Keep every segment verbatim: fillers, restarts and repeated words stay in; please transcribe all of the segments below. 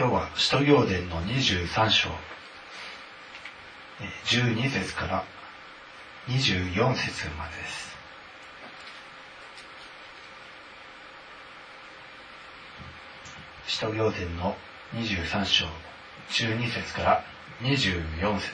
今日は使徒行伝のにじゅうさん章じゅうに節からにじゅうよん節までです。使徒行伝のにじゅうさん章じゅうに節からにじゅうよん節。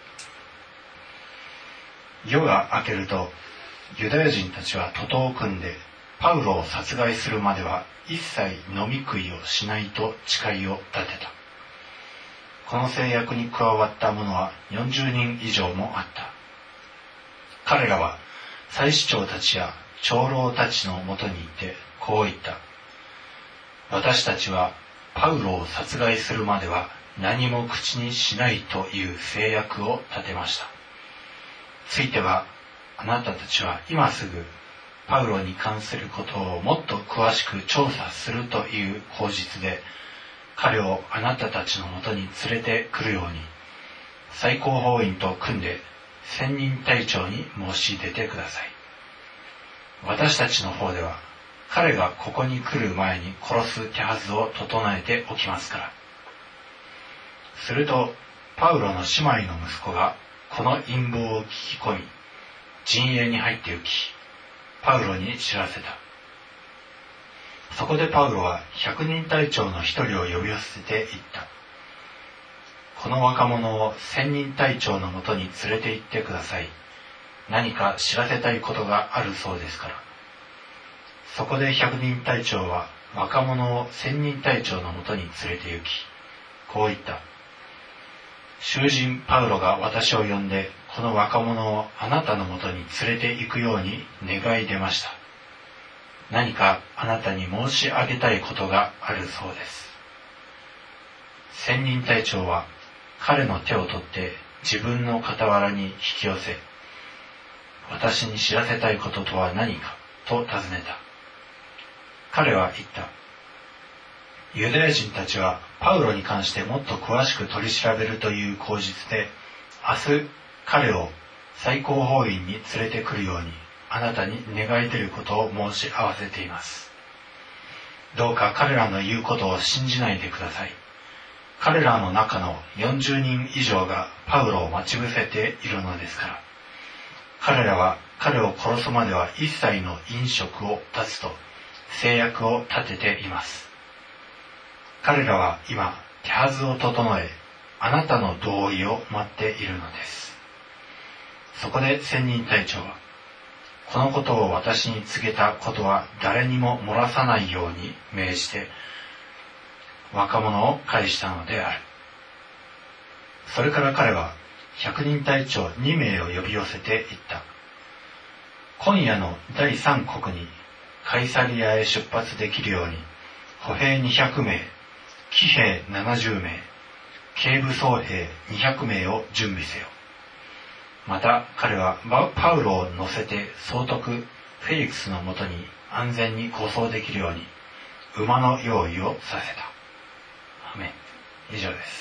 夜が明けるとユダヤ人たちは徒党を組んでパウロを殺害するまでは一切飲み食いをしないと誓いを立てた。この誓約に加わった者はよんじゅうにん以上もあった。彼らは祭司長たちや長老たちのもとにいてこう言った。私たちはパウロを殺害するまでは何も口にしないという誓約を立てました。ついてはあなたたちは今すぐパウロに関することをもっと詳しく調査するという口実で彼をあなたたちのもとに連れてくるように最高法院と組んで千人隊長に申し出てください。私たちの方では彼がここに来る前に殺す手はずを整えておきますから。するとパウロの姉妹の息子がこの陰謀を聞き込み陣営に入って行きパウロに知らせた。そこでパウロは百人隊長の一人を呼び寄せて言った。この若者を千人隊長のもとに連れて行ってください。何か知らせたいことがあるそうですから。そこで百人隊長は若者を千人隊長のもとに連れて行き、こう言った。囚人パウロが私を呼んで、この若者をあなたのもとに連れて行くように願い出ました。何かあなたに申し上げたいことがあるそうです。千人隊長は彼の手を取って自分の傍らに引き寄せ、私に知らせたいこととは何かと尋ねた。彼は言った。ユダヤ人たちはパウロに関してもっと詳しく取り調べるという口実で、明日彼を最高法院に連れてくるようにあなたに願い出ることを申し合わせています。どうか彼らの言うことを信じないでください。彼らの中のよんじゅうにん以上がパウロを待ち伏せているのですから。彼らは彼を殺すまでは一切の飲食を断つと誓約を立てています。彼らは今手はずを整え、あなたの同意を待っているのです。そこで千人隊長は、このことを私に告げたことは誰にも漏らさないように命じて、若者を返したのである。それから彼は百人隊長に名を呼び寄せて言った。今夜の第三国にカイサリアへ出発できるように、歩兵にひゃく名、騎兵ななじゅう名、軽武装兵にひゃく名を準備せよ。また彼はパウロを乗せて総督フェリクスのもとに安全に護送できるように馬の用意をさせた。アメン。以上です。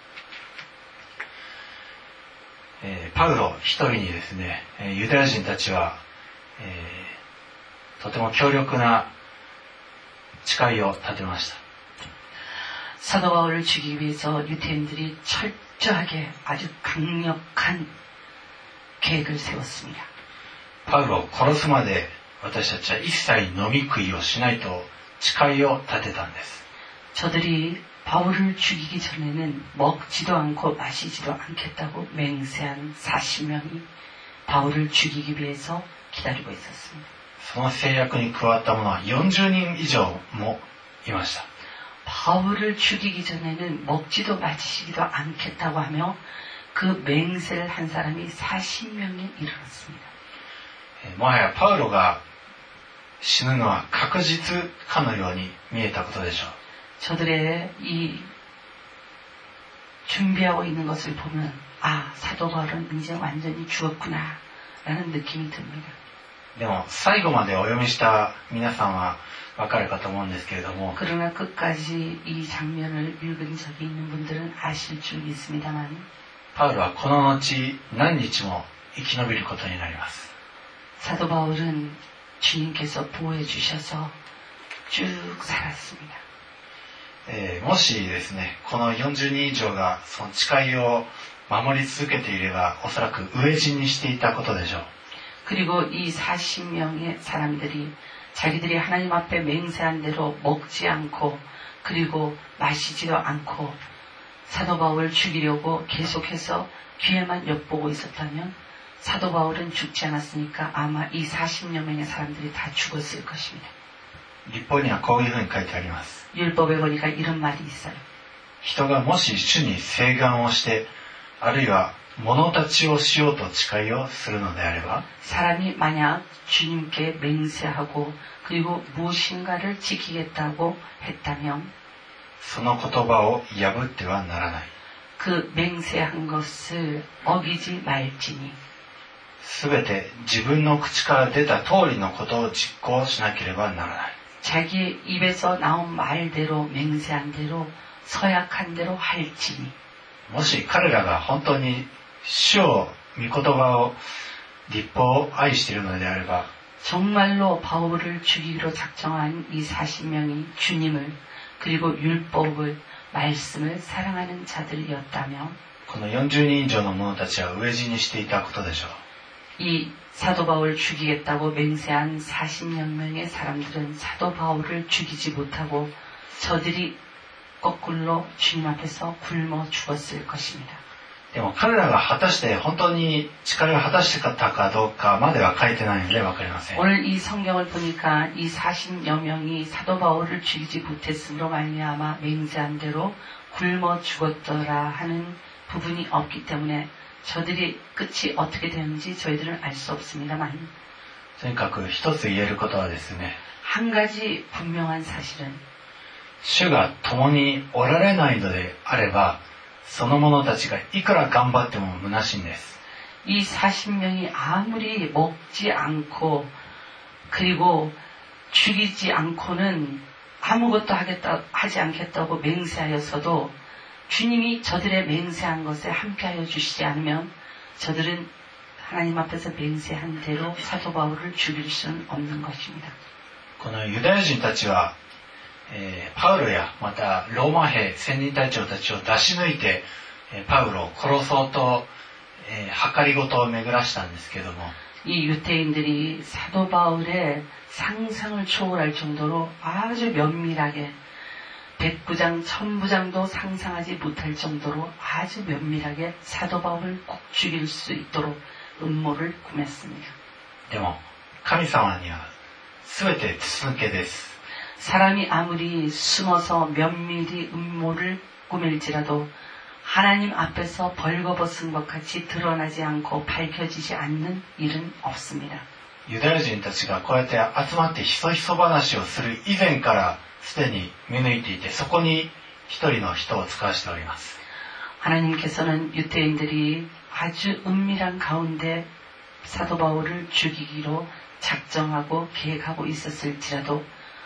えー、パウロ一人にですね、ユダヤ人たちは、えー、とても強力な誓いを立てました。 사도 바울을 죽이기 위해서 유대인들이 철저하게 아주 강력한 계획을 세웠습니다. パウロを殺すまで私たちは一切飲み食いをしないと誓いを立てたんです。 저들이 바울을 죽이기 전에는 먹지도 않고 마시지도 않겠다고 맹세한 사십 명이 바울을 죽이기 위해서 기다리고 있었습니다. その誓約に加わった者はよんじゅうにん以上もいました。 바울을 죽이기 전에는 먹지도 마시지도 않겠다고 하며 그 맹세를 한 사람이 사십 명이 일어났습니다. もはやパウロが死ぬのは確実かのように見えたことでしょう。 저들의 이 준비하고 있는 것을 보면 아, 사도 바울은 이제 완전히 죽었구나 라는 느낌이 듭니다. でも最後までお読みした皆さんはわかるかと思うんですけれども 그러나 끝까지 이 장면을 읽은 적이 있는 분들은 아실 줄 있습니다만 パウロはこの後何日も生き延びることになります。 사도 바울은 주님께서 보호해 주셔서 쭉 살았습니다. えー、もしですね、このよんじゅうにん以上がその誓いを守り続けていれば、おそらく飢え死にしていたことでしょう。 그리고 이 사십 명의 사람들이 자기들이 하나님 앞에 맹세한 대로 먹지 않고 그리고 마시지도 않고 사도 바울을 죽이려고 계속해서 기회만 엿보고 있었다면 사도 바울은 죽지 않았으니까 아마 이 사십여 명의 사람들이 다 죽었을 것입니다. 立法にはこういうふうに書いてあります。 율법에 보니까 이런 말이 있어요. 人がもし主に誓願をして、あるいは物立ちをしようと誓いをするのであれば、 사람이 만약 주님께 맹세하고 그리고 무엇인가를 지키겠다고 했다면 その言葉を破ってはならない。 그 맹세한 것을 어기지 말지니 すべて自分の口から出た通りのことを実行しなければならない。 자기의 입에서 나온 말대로 맹세한 대로 서약한 대로 할지니 もし彼らが本当に主を御言葉を立法を愛しているのであれば 정말로 바울을 죽이기로 작정한 이 사십 명이 주님을 그리고 율법을 말씀을 사랑하는 자들이었다면 このよんじゅうにん以上の者たちは飢え死にしていたことでしょう。 이 사도 바울을 죽이겠다고 맹세한 사십여 명의 사람들은 사도 바울을 죽이지 못하고 저들이 거꾸로 주님 앞에서 굶어 죽었을 것입니다. でも彼らが果たして本当に誓いを果たしてたかどうかまでは書いてないので分かりません。 오늘 이 성경을 보니까 이 사십여 명이 사도 바울을 죽이지 못했으므로 말미암아 맹세한 대로 굶어 죽었더라 하는 부분이 없기 때문에 저들이 끝이 어떻게 되는지 저희들은 알 수 없습니다만 とにかく一つ言えることはですね、 한 가지 분명한 사실은 主が共におられないのであればその者たちがいくら頑張っても虚しいんです。 이 사십 명이 아무리 먹지 않고 그리고 죽이지 않고는 아무것도 하겠다, 하지 않겠다고 맹세하였어도 주님이 저들의 맹세한 것에 함께하여 주시지 않으면 저들은 하나님 앞에서 맹세한 대로 사도 바울을 죽일 수는 없는 것입니다. このユダヤ人たちは、えー、パウロやまたローマ兵千人隊長たちを出し抜いて、えー、パウロを殺そうと、えー、計りごとを巡らしたんですけども 이 유태인들이 사도 바울의 상상을 초월할 정도로 아주 면밀하게 백부장, 천부장도 상상하지 못할 정도로 아주 면밀하게 사도 바울을 꼭 죽일 수 있도록 음모를 꾸몄습니다. でも神様には全て筒抜けです。 사람이 아무리 숨어서 면밀히 음모를 꾸밀지라도 하나님 앞에서 벌거벗은 것 같이 드러나지 않고 밝혀지지 않는 일은 없습니다. ユダヤ人たちがこうやって集まってひそひそ話をする以前からすでに見抜いていて、そこに一人の人を使わしております。 하나님께서는 유대인들이 아주 은밀한 가운데 사도 바울을 죽이기로 작정하고 계획하고 있었을지라도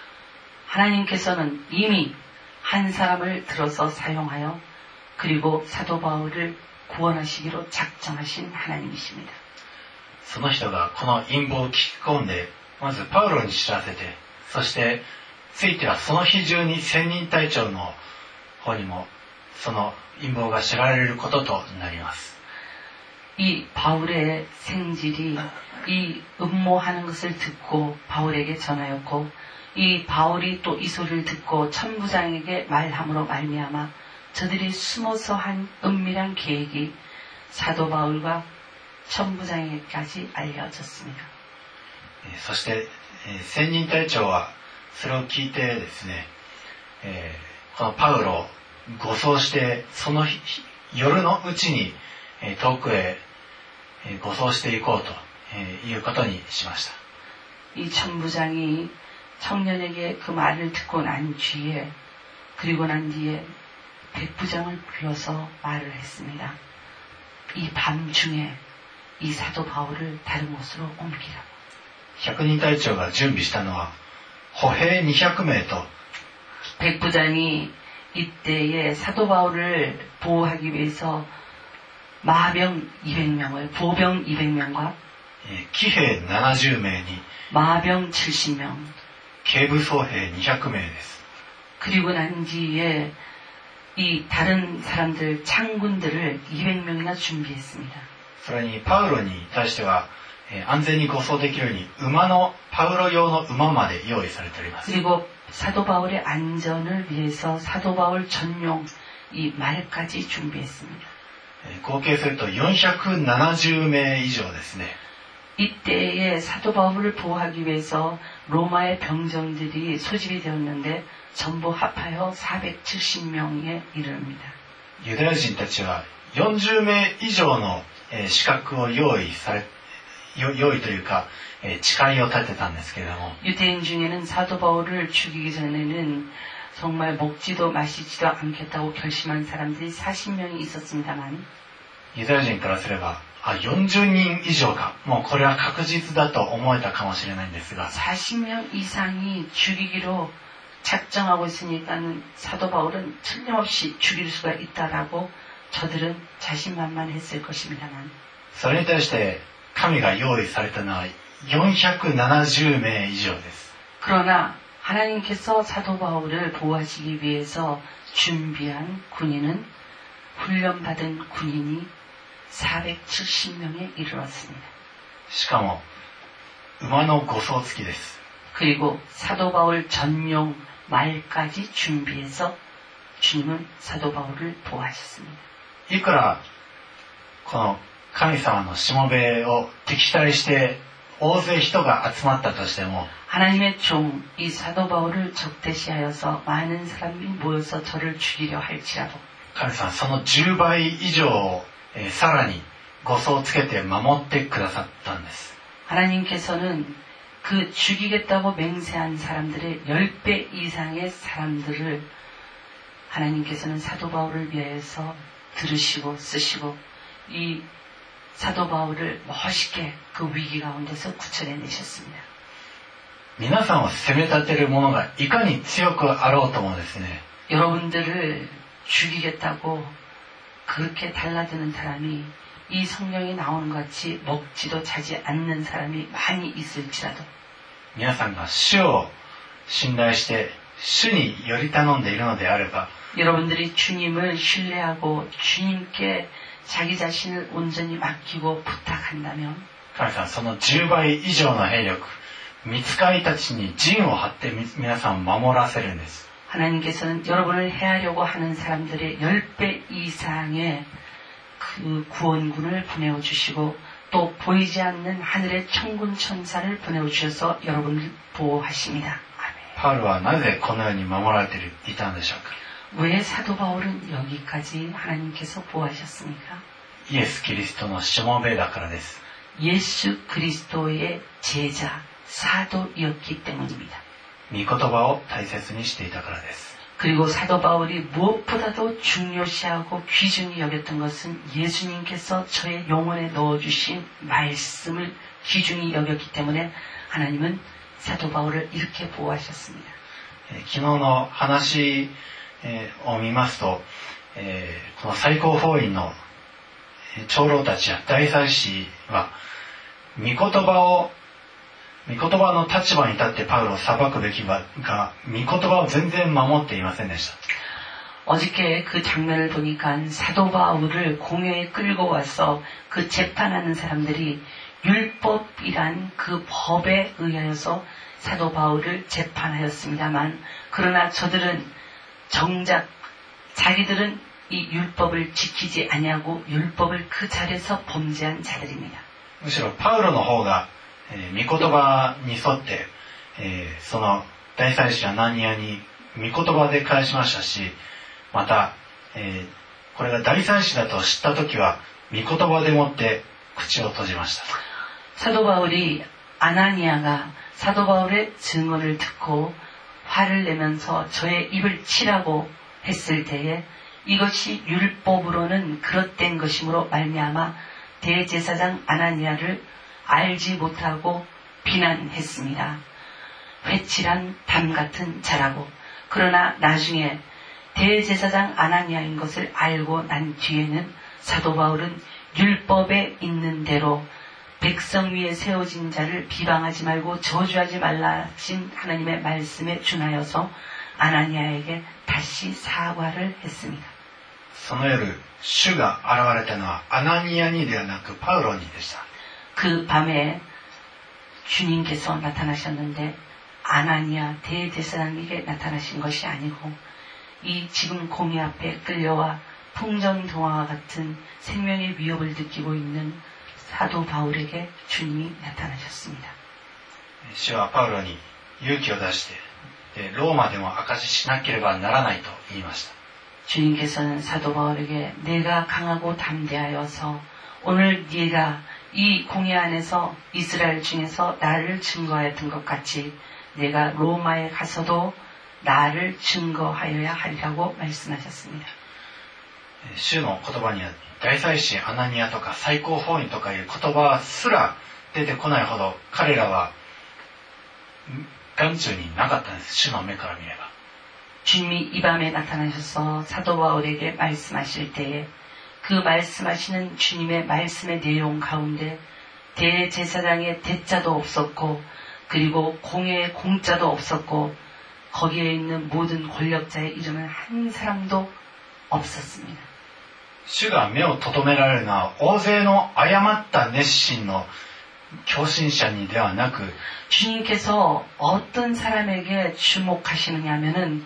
하나님께서는 이미 한 사람을 들어서 사용하여 그리고 사도 바울을 구원하시기로 작정하신 하나님이십니다. その人がこの陰謀を聞き込んで、まずパウロに知らせて、そしてついてはその日中に千人隊長の方にもその陰謀が知られることとなります。 이 바울의 생질이 이 음모하는 것을 듣고 바울에게 전하였고 이 바울이 또 이 소리를 듣고 천부장에게 말함으로 말미암아 저들이 숨어서 한 은밀한 계획이 사도 바울과 천부장에게까지 알려졌습니다. そして千人隊長はそれを聞いてですね、えー、このパウロを護送してその日夜のうちに遠くへ護送していこうということにしました。 이 천부장이 청년에게 그 말을 듣고 난 뒤에 그리고 난 뒤에 백부장을 불러서 말을 했습니다. 이 밤중에 이 사도 바울을 다른 곳으로 옮기라고. 百人隊長が準備したのは歩兵にひゃく名と 백부장이 이때에 사도 바울을 보호하기 위해서 마병 이백 명을 보병 이백 명과 騎兵ななじゅう名に 마병 칠십 명 軽武装兵にひゃく名です。 그리고 난 뒤에 이 다른 사람들, 창군들을 이백 명이나 준비했습니다. それにパウロに対しては、えー、安全に護送できるように馬のパウロ用の馬まで用意されております。 그리고 사도 바울의 안전을 위해서 사도 바울 전용 이 말까지 준비했습니다. えー、合計するとよんひゃくななじゅうめい以上ですね。 이때에 사도 바울을 보호하기 위해서 로마의 병정들이 소집이 되었는데 전부 합하여 사백칠십 명에 이릅니다. ユダヤ人たちはよんじゅうめい以上の、えー、資格を用意され、用意というか、えー、誓いを立てたんですけれども、 유대인 중에는 사도 바울을 죽이기 전에는 정말 먹지도 마시지도 않겠다고 결심한 사람들이 사십 명이 있었습니다만 ユダヤ人からすれば、あ、よんじゅうにん以上か、もうこれは確実だと思えたかもしれないんですが、 사십 명 이상이 죽이기로 작정하고 있으니까는 사도 바울은 틀림없이 죽일 수가 있다라고 저들은 자신만만했을 것입니다만 それに対して神が用意されたのはよんひゃくななじゅうめい以上です。 그러나 하나님께서 사도 바울을 보호하시기 위해서 준비한 군인은 훈련받은 군인이 사백칠십 명에 이르렀습니다. しかも馬の護送付きです。 그리고 사도 바울 전용 말까지 준비해서 주님은 사도 바울을 보호하셨습니다. いくらこの神様のしもべを敵対して大勢人が集まったとしても、 하나님의 종 이 사도 바울을 적대시하여서 많은 사람이 모여서 저를 죽이려 할지라도 神様そのじゅうばい以上を、えー、さらに護送をつけて守ってくださったんです。 하나님께서는 그 죽이겠다고 맹세한 사람들의 십 배 이상의 사람들을 하나님께서는 사도 바울을 위해서 들으시고 쓰시고 이 사도 바울을 멋있게 그 위기 가운데서 구출해내셨습니다. 皆さんを責め立てる者がいかに強くあろうともですね、 여러분들을 죽이겠다고 그렇게 달라드는 사람이 이 성경에 나오는 것 같이 먹지도 자지 않는 사람이 많이 있을지라도 皆さんが主を信頼して主により頼んでいるのであれば、 여러분들이 주님을 신뢰하고 주님께 자기 자신을 온전히 맡기고 부탁한다면 神様そのじゅうばい以上の兵力、御使いたちに陣を張って皆さんを守らせるんです。 하나님께서는 여러분을 해하려고 하는 사람들의 십 배 이상의 그 구원군을 보내어 주시고 또 보이지 않는 하늘의 천군 천사를 보내어 주셔서 여러분을 보호하십니다. 아멘. パウロはなぜこのように守られていたのでしょうか。 왜 사도 바울은 여기까지 하나님께서 보호하셨습니까? イエス・キリストのしもべだからです。 예수 그리스도의 제자 사도였기 때문입니다. 御言葉を大切にしていたからです。 그리고 사도 바울이 무엇보다도 중요시하고 귀중히 여겼던 것은 예수님께서 저의 영혼에 넣어주신 말씀을 귀중히 여겼기 때문에 하나님은 사도 바울을 이렇게 보호하셨습니다. 昨日の話を見ますと、この最高法院の長老たちや大祭司は御言葉を御言葉の立場に立ってパウロを裁くべきが御言葉を全然守っていませんでした。 어저께 그 장면을 보니까 사도 바울을 공회에 끌고 와서 그 재판하는 사람들이 율법이란 그 법에 의하여서 사도 바울을 재판하였습니다만 그러나 저들은 정작 자기들은 이 율법을 지키지 아니하고 율법을 그 자리에서 범죄한 자들입니다. むしろパウロの方が、えー、御言葉に沿って、えー、その大祭司アナニアに御言葉で返しましたし、また、えー、これが大祭司だと知った時は御言葉でもって口を閉じました。 사도 바울이 아나니아가 사도 바울의 증언을 듣고 화를 내면서 저의 입을 치라고 했을 때에 이것이 율법으로는 그릇된 것이므로 말미암아 대제사장 아나니아를 알지 못하고 비난했습니다. 회칠한 담 같은 자라고. 그러나 나중에 대제사장 아나니아인 것을 알고 난 뒤에는 사도 바울은 율법에 있는 대로 백성 위에 세워진 자를 비방하지 말고 저주하지 말라 하신 하나님의 말씀에 준하여서 아나니아에게 다시 사과를 했습니다. その夜、主が現れたのはアナニアにではなくパウロにでした。 그 밤에 주님께서 나타나셨는데 아나니아 대제사장에게 나타나신 것이 아니고 이 지금 공의 앞에 끌려와 풍전등화와 같은 생명의 위협을 느끼고 있는 사도 바울에게 주님이 나타나셨습니다. 主はパウロに勇気を出して、ローマでも証ししなければならないと言いました。 주님께서는 사도 바울에게 내가 강하고 담대하여서 오늘 네가 이 공회 안에서 이스라엘 중에서 나를 증거하였던 것 같이 내가 로마에 가서도 나를 증거하여야 하리라고 말씀하셨습니다. 主の言葉には大祭司アナニアとか最高法院とかいう言葉すら出てこないほど彼らは眼中になかったんです。主の目から見れば。 주님이 이 밤에 나타나셔서 사도 바울에게 말씀하실 때에 그 말씀하시는 주님의 말씀의 내용 가운데 대제사장의 대자도 없었고 그리고 공회의 공자도 없었고 거기에 있는 모든 권력자의 이름은 한 사람도 없었습니다. 主が目を留められるのは大勢の誤った熱心の狂信者にではなく 주님께서 어떤 사람에게 주목하시느냐면은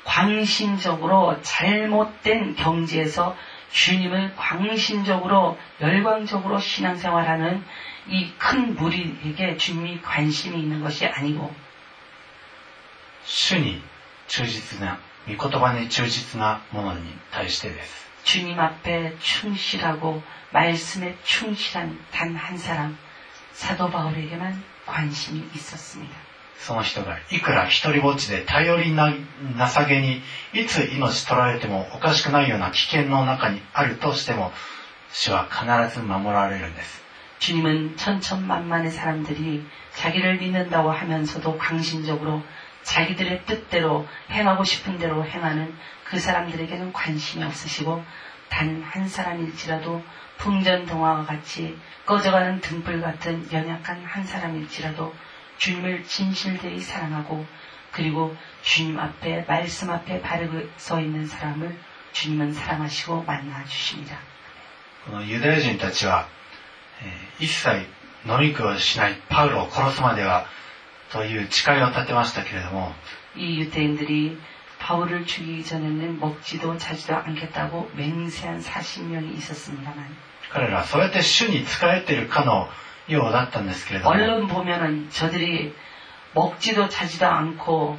광신적으로 잘못된 경지에서 주님을 광신적으로 열광적으로 신앙생활하는 이 큰 무리에게 주님이 관심이 있는 것이 아니고 主に忠実な御言葉に忠実なものに対してです。 주님 앞에 충실하고 말씀에 충실한 단 한 사람 사도 바울에게만 관심이 있었습니다. その人がいくら一人ぼっちで頼りな情けにいつ命取られてもおかしくないような危険の中にあるとしても主は必ず守られるんです。 주님은 천천만만의 사람들이 자기를 믿는다고 하면서도 광신적으로 자기들의 뜻대로 행하고 싶은 대로 행하는 그 사람들에게는 관심이 없으시고 단 한 사람일지라도 풍전등화와 같이 꺼져가는 등불 같은 연약한 한 사람일지라도 주님을 진실되이 사랑하고 그리고 주님 앞에 말씀 앞에 바르게 서 있는 사람을 주님은 사랑하시고 만나 주십니다. このユダヤ人たちは、えー、一切飲み食いをしないパウロを殺すまではという誓いを立てましたけれども 이 유대인들이 바울을 죽이기 전에는 먹지도 자지도 않겠다고 맹세한 사십 명이 있었습니다만 彼らはそうやって主に仕えているかのようだったんですけれども 얼른 보면은 저들이 먹지도 자지도 않고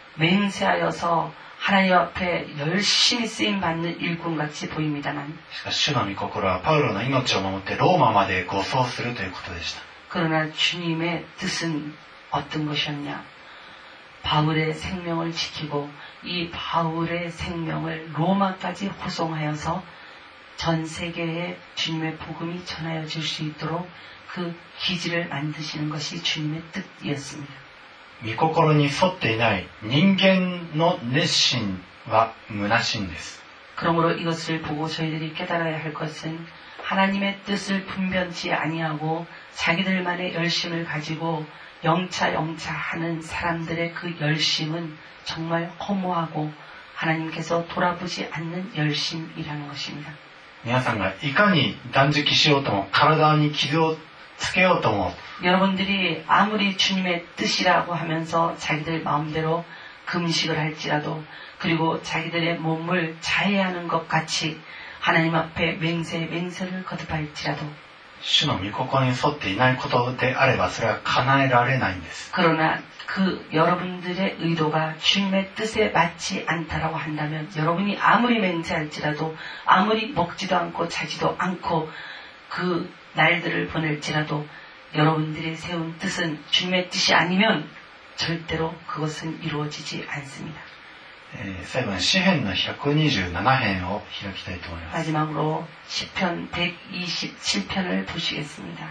맹세하여서 하나님 앞에 열심히 쓰임 받는 일꾼같이 보입니다만 しかし主の御心はパウロの命を守ってローマまで護送するということでした。 그러나 주님의 뜻은 어떤 것이었냐? 바울의 생명을 지키고 이 바울의 생명을 로마까지 호송하여서 전 세계에 주님의 복음이 전하여질 수 있도록 그 기지를 만드시는 것이 주님의 뜻이었습니다. 御心に沿っていない人間の熱心は虚しいんです。 그러므로 이것을 보고 저희들이 깨달아야 할 것은 하나님의 뜻을 분변치 아니하고 자기들만의 열심을 가지고 영차 영차 하는 사람들의 그 열심은 정말 허무하고 하나님께서 돌아보지 않는 열심이라는 것입니다. 皆さんがいかに断食しようとも体に傷をつけようとも 여러분들이 아무리 주님의 뜻이라고 하면서 자기들 마음대로 금식을 할지라도 그리고 자기들의 몸을 자해하는 것 같이 하나님 앞에 맹세 맹세를 거듭할지라도 主の御心に沿っていないことであればそれは叶えられないんです。 그러나 그 여러분들의 의도가 주님의 뜻에 맞지 않다라고 한다면 여러분이 아무리 맹세할지라도 아무리 먹지도 않고 자지도 않고 그 날들을 보낼지라도 여러분들이 세운 뜻은 주님의 뜻이 아니면 절대로 그것은 이루어지지 않습니다. 最後に詩編のひゃくにじゅうなな編を開きたいと思います。 마지막으로 시편 백이십칠 편을 보시겠습니다.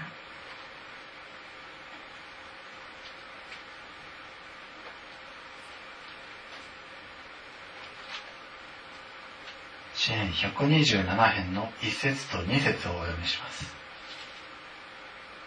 詩編ひゃくにじゅうなな編のいち節とに節をお読みします。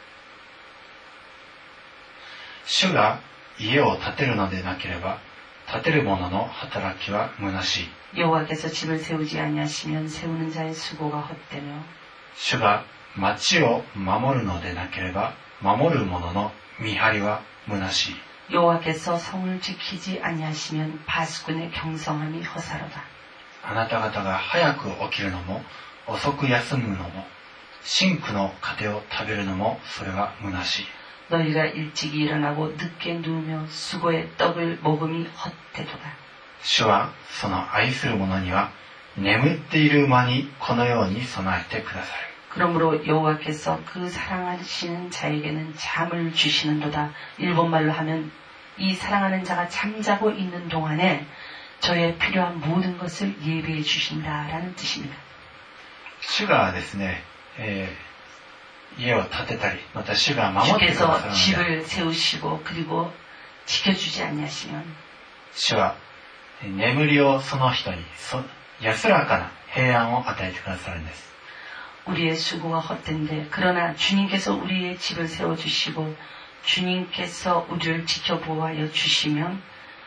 主が家を建てるのでなければ建てる者の働きは虚しい。 여호와께서 집을 세우지 아니하시면 세우는 자의 수고가 헛되며 主が町を守るのでなければ守る者の見張りは虚しい。 여호와께서 성을 지키지 아니하시면 바수꾼의 경성함이 허사로다. あなた方が早く起きるのも遅く休むのも真紅の糧を食べるのもそれは虚しい。 너희가 일찍이 일어나고 늦게 누우며 수고의 떡을 먹음이 헛되도다. 主はその愛する者には眠っている間にこのように備えてくださる。 그러므로 여호와께서 그 사랑하시는 자에게는 잠을 주시는도다. 일본말로 하면 이 사랑하는 자가 잠자고 있는 동안에 저의 필요한 모든 것을 예비해 주신다라는 뜻입니다. 主がですね、えー、家を建てたりまた主が守ってくださるの 주께서 で 집을 세우시고 그리고 지켜주지 않냐시면 主は眠りをその人にそ安らかな平安を与えてくださるんです。 우리의 수고가 헛된데 그러나 주님께서 우리의 집을 세워주시고 주님께서 우리를 지켜보호하여 주시면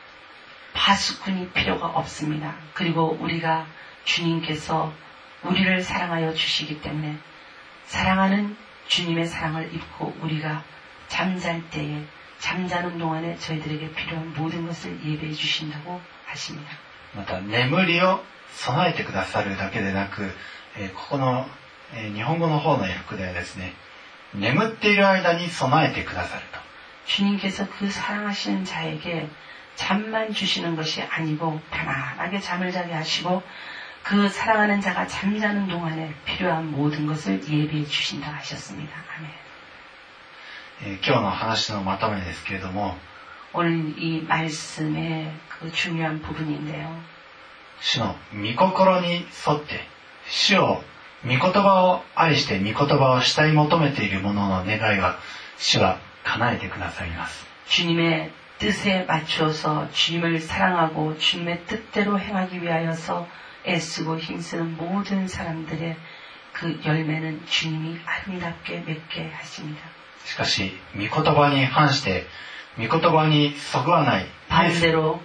파수꾼이 필요가 없습니다. 그리고 우리가 주님께서 우리를 사랑하여 주시기 때문에 사랑하는 주님의 사랑을 입고 우리가 잠잘 때에 잠자는 동안에 저희들에게 필요한 모든 것을 예배해 주신다고 하십니다. また眠りを備えてくださるだけでなく、えー、ここの、えー、日本語の方の訳ではですね、眠っている間に備えてくださると。 주님께서 그 사랑하시는 자에게 잠만 주시는 것이 아니고 편안하게 잠을 자게 하시고 그 사랑하는 자가 잠자는 동안에 필요한 모든 것을 예비해 주신다 하셨습니다. 아멘. えー、今日の話のまとめですけれども、 오늘 이 말씀의 그 중요한 부분인데요. 主の御心に沿って主を御言葉を愛して御言葉を慕い求めている者の願いは主は叶えてくださいます。 주님의 뜻에 맞추어서 주님을 사랑하고 주님의 뜻대로 행하기 위하여서 애쓰고 힘쓰는 모든 사람들의 그 열매는 주님이 아름답게 맺게 하십니다. しかし御言葉に反して御言葉にそぐわない 반대로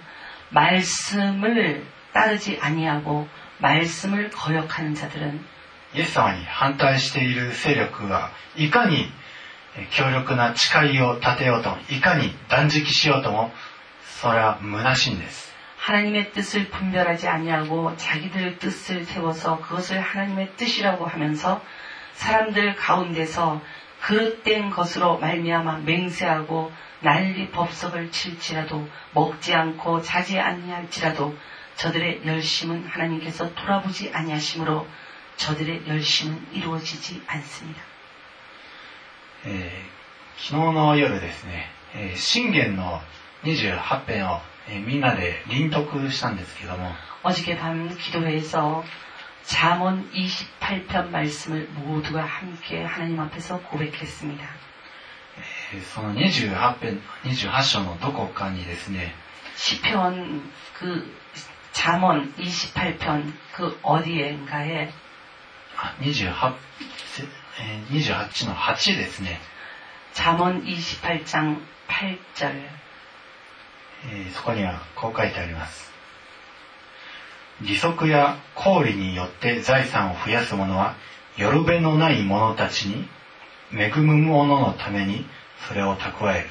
말씀을 따르지 아니하고 말씀을 거역하는 자들은 イエス様に反対している勢力がいかに強力な誓いを立てようともいかに断食しようともそれは虚しいんです。 하나님의 뜻을 분별하지 아니하고 자기들 뜻을 세워서 그것을 하나님의 뜻이라고 하면서 사람들 가운데서 그릇된 것으로 말미암아 맹세하고 난리 법석을 칠지라도 먹지 않고 자지 아니할지라도 저들의 열심은 하나님께서 돌아보지 아니하심으로 저들의 열심은 이루어지지 않습니다. えー、昨日の夜ですね、えー、箴言のにじゅうはち編を、えー、みんなで臨読したんですけども 어저께 밤 기도회에서 잠언 이십팔 편 말씀을 모두가 함께 하나님 앞에서 고백했습니다. えー、そのにじゅうはち編、にじゅうはち章のどこかにですね 시편 그 잠언 이십팔 편 그 어디엔가에 あにじゅうはち、えー、にじゅうはちのはちですね 잠언 이십팔 장 팔 절 えー、そこにはこう書いてあります。利息や功利によって財産を増やす者はよるべのない者たちに恵む者のためにそれを蓄える。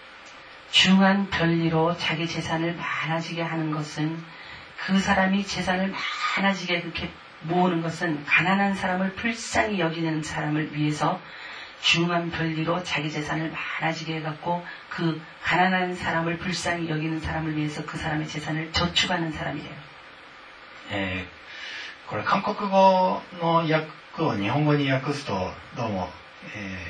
중한 별리로 자기 재산을 많아지게 하는 것은 그 사람이 재산을 많아지게 그렇게 모으는 것은 가난한 사람을 불쌍히 여기는 사람을 위해서 중한 별리로 자기 재산을 많아지게 해갖고 그 가난한 사람을 불쌍히 여기는 사람을 위해서 그 사람의 재산을 저축하는 사람이래요. えー、これ韓国語の訳を日本語に訳すとどうも、え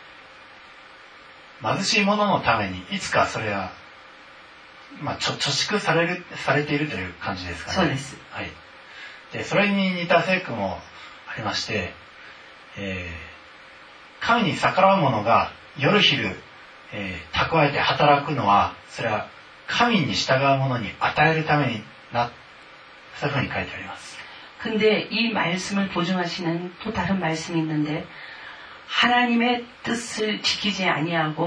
ー、貧しい者のためにいつかそれは、まあ、貯蓄されるされているという感じですかね。 そうです。 はい。でそれに似た聖句もありまして、えー、神に逆らう者が夜昼、えー、蓄えて働くのはそれは神に従う者に与えるためになそういうふうに書いてあります。 근데 이 말씀을 보증하시는 또 다른 말씀이 있는데 하나님의 뜻을 지키지 아니하고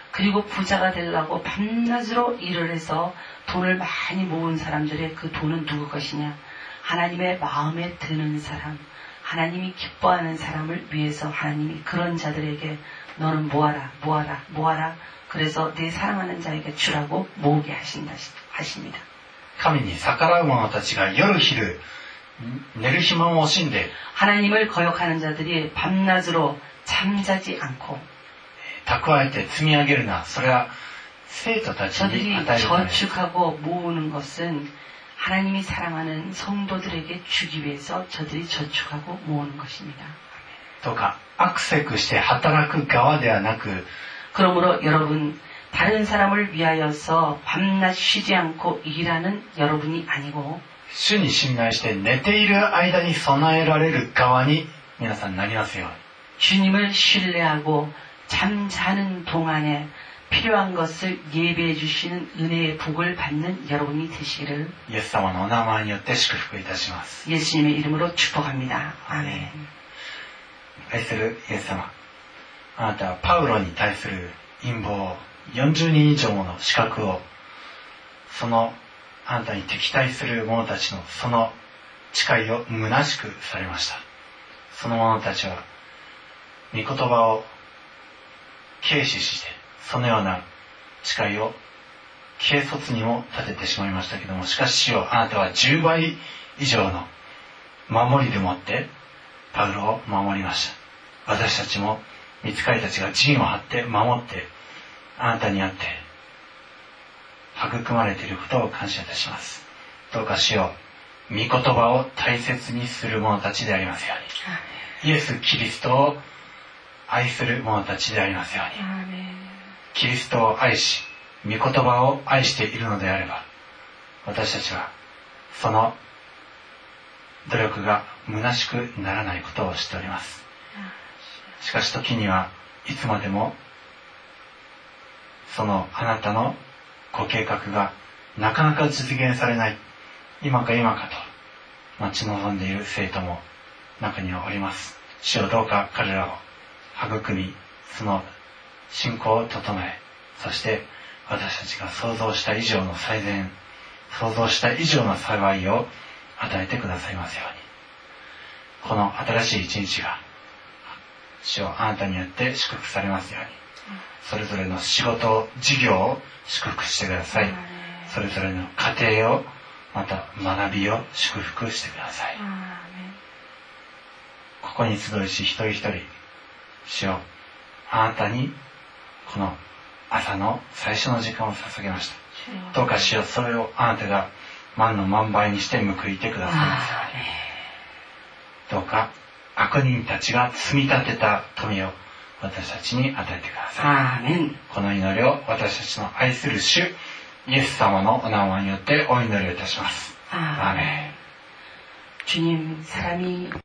그리고 부자가 되려고 밤낮으로 일을 해서 돈을 많이 모은 사람들의 그 돈은 누구 것이냐? 하나님의 마음에 드는 사람, 하나님이 기뻐하는 사람을 위해서 하나님이 그런 자들에게 너는 모아라, 모아라, 모아라. 그래서 내 사랑하는 자에게 주라고 모으게 하신다, 하십니다. 神に逆らう者たちが夜昼寝る暇も惜しんで 하나님을 거역하는 자들이 밤낮으로 잠자지 않고 蓄えて積み上げるな。それは生徒たちに 저들이 与えるためです。 저축하고 모으는 것은 하나님이 사랑하는 성도들에게 주기 위해서 저들이 저축하고 모으는 것입니다. どうかアクセクして働く側ではなく 그러므로 여러분 다른 사람을 위하여서 밤낮 쉬지 않고 일하는 여러분이 아니고 主に信頼して寝ている間に備えられる側に皆さんなりますように。 주님을 신뢰하고 잠자는 동안에 필요한 것을 예배해 주시는 은혜의 복을 받는 여러분이 되시기를 イエス様のお名前によって祝福いたします。 예수님의 이름으로 축복합니다. 아멘. 愛するイエス様、あなたはパウロに対する陰謀をよんじゅうにん以上もの資格をそのあなたに敵対する者たちのその誓いを虚しくされました。その者たちは御言葉を軽視してそのような誓いを軽率にも立ててしまいましたけども、しかし主よ、あなたはじゅうばい以上の守りでもってパウロを守りました。私たちも御使いたちが陣を張って守ってあなたにあって育まれていることを感謝いたします。どうか主よ、御言葉を大切にする者たちでありますように、イエス・キリストを愛する者たちでありますように、キリストを愛し御言葉を愛しているのであれば、私たちはその努力が虚しくならないことを知っております。しかし時にはいつまでもそのあなたのご計画がなかなか実現されない、今か今かと待ち望んでいる生徒も中にはおります。主よ、どうか彼らを育み、その信仰を整え、そして私たちが想像した以上の最善、想像した以上の幸いを与えてくださいますように、この新しい一日が主よ、あなたによって祝福されますように、それぞれの仕事、事業を祝福してください。それぞれの家庭を、また学びを祝福してください。ここに集いし一人一人、主よ、あなたにこの朝の最初の時間を捧げました。どうか主よ、それをあなたが万の万倍にして報いてくださいますように。どうか悪人たちが積み立てた富を私たちに与えてください。この祈りを私たちの愛する主イエス様のお名前によってお祈りをいたします。アーメン。 주님, 사람이